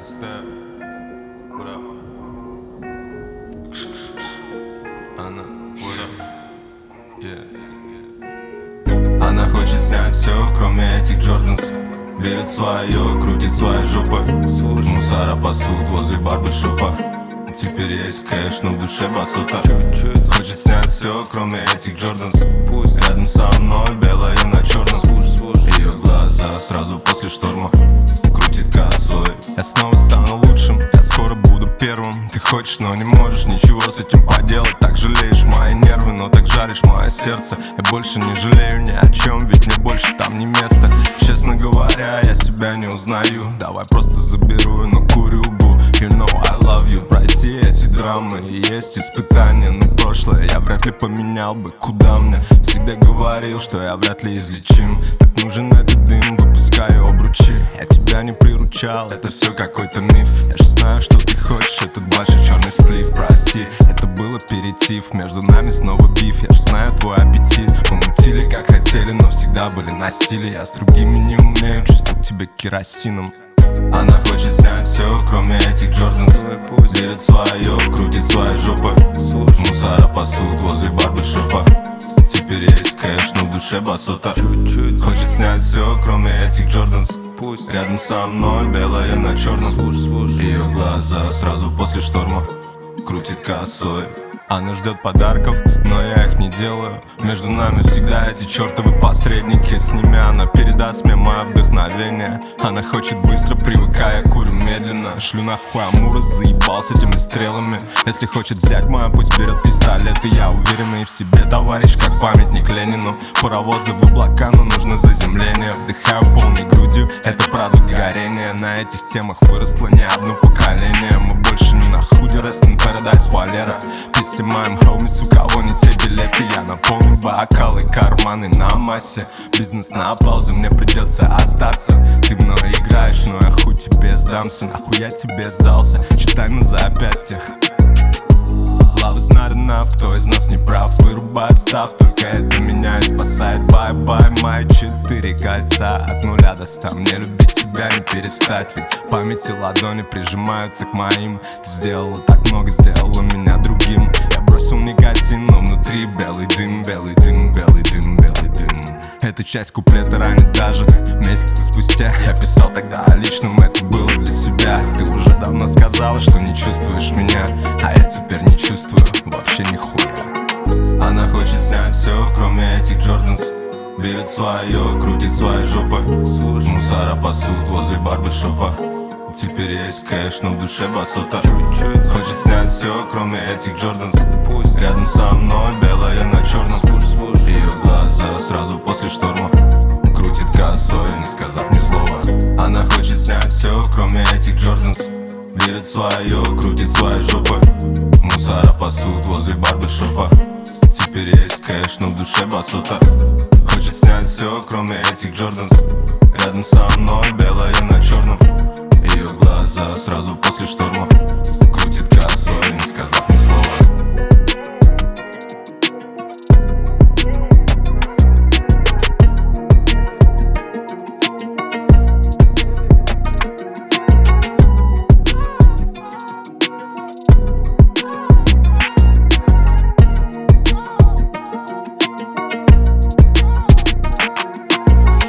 What up? Она, what up? Yeah. Она хочет снять все, кроме этих Джорданс. Верит в свое, крутит своей жопой. Мусора пасут возле барбершопа. Теперь есть кэш, но в душе басота. Хочет снять все, кроме этих Джорданс. Рядом со мной белая на черном. Ее глаза сразу после шторма крутит косой. Я снова стану лучшим, я скоро буду первым. Ты хочешь, но не можешь ничего с этим поделать. Так жалеешь мои нервы, но так жаришь мое сердце. Я больше не жалею ни о чем, ведь мне больше там не место. Честно говоря, я себя не узнаю. Давай просто заберу, но курю бу. You know I love you. Пройти эти драмы и есть испытания. Но прошлое я вряд ли поменял бы. Куда мне? Всегда говорил, что я вряд ли излечим. Так нужен этот дым, выпускаю обручи. Я тебя не приручал, это все какой-то миф. Я же знаю, что ты хочешь, этот большой черный сплив. Прости, это был аперитив. Между нами снова биф, я же знаю твой аппетит. Мы мутили как хотели, но всегда были на стиле. Я с другими не умею чувствовать тебя керосином. Она хочет снять все, кроме этих Джорданс. Верит в свое, крутит своей жопой. Мусора пасут возле барбершопа. Теперь есть кэш, но в душе басота. Хочет снять все, кроме этих Джорданс. Рядом со мной белая на черном. Ее глаза сразу после шторма крутит косой. Она ждет подарков, но я их не делаю. Между нами всегда эти чертовы посредники. С ними она передаст мне мое вдохновение. Она хочет быстро, привыкая, курю медленно. Шлю нахуй Амура, заебал с этими стрелами. Если хочет взять мою, пусть берет пистолет. И я уверенный в себе, товарищ, как памятник Ленину. Паровозы в облака, но нужно заземление. Вдыхаю полной грудью, это продукт горения. На этих темах выросло не одно поколение. Мы больше не на худе, Rest in Paradise, Валера. Моим хоумис, у кого не те билеты. Я наполню бокалы, карманы на массе. Бизнес на паузе, мне придется остаться. Ты мной играешь, но я хуй тебе сдамся. Нахуй я тебе сдался, читай на запястьях. Love is not enough, кто из нас не прав? Вырубает став, только это меня и спасает. Bye-bye, мои 4 кольца. От 0 до 100, мне любить тебя не перестать. Ведь в памяти ладони прижимаются к моим. Ты сделала так много, сделала меня другим. Я бросил никотин, но внутри белый дым, белый дым, белый дым, белый дым. Эта часть куплета ранит даже месяцы спустя. Я писал тогда о личном, это было для себя. Ты уже давно сказала, что не чувствуешь меня, а я теперь не чувствую вообще нихуя. Она хочет снять все, кроме этих Джорданс. Верит в свое, крутит своей жопой. Мусора пасут возле барбершопа. Теперь есть кэш, но в душе басота. Хочет снять все, кроме этих Джорданс. Рядом со мной белая на черном. Ее глаза сразу после шторма крутит косой, не сказав ни слова. Она хочет снять все, кроме этих Джорданс. Верит в свое, крутит своей жопой. Мусора пасут возле барбершопа. Теперь есть кэш, но в душе басота. Хочет снять все, кроме этих Джорданс. Рядом со мной белая на черном. Ее глаза сразу после шторма крутит косой, не сказав